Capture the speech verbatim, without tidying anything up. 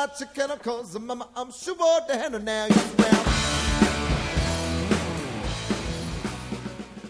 fried chicken, cause mama, I'm sure the hand now. Yes, well.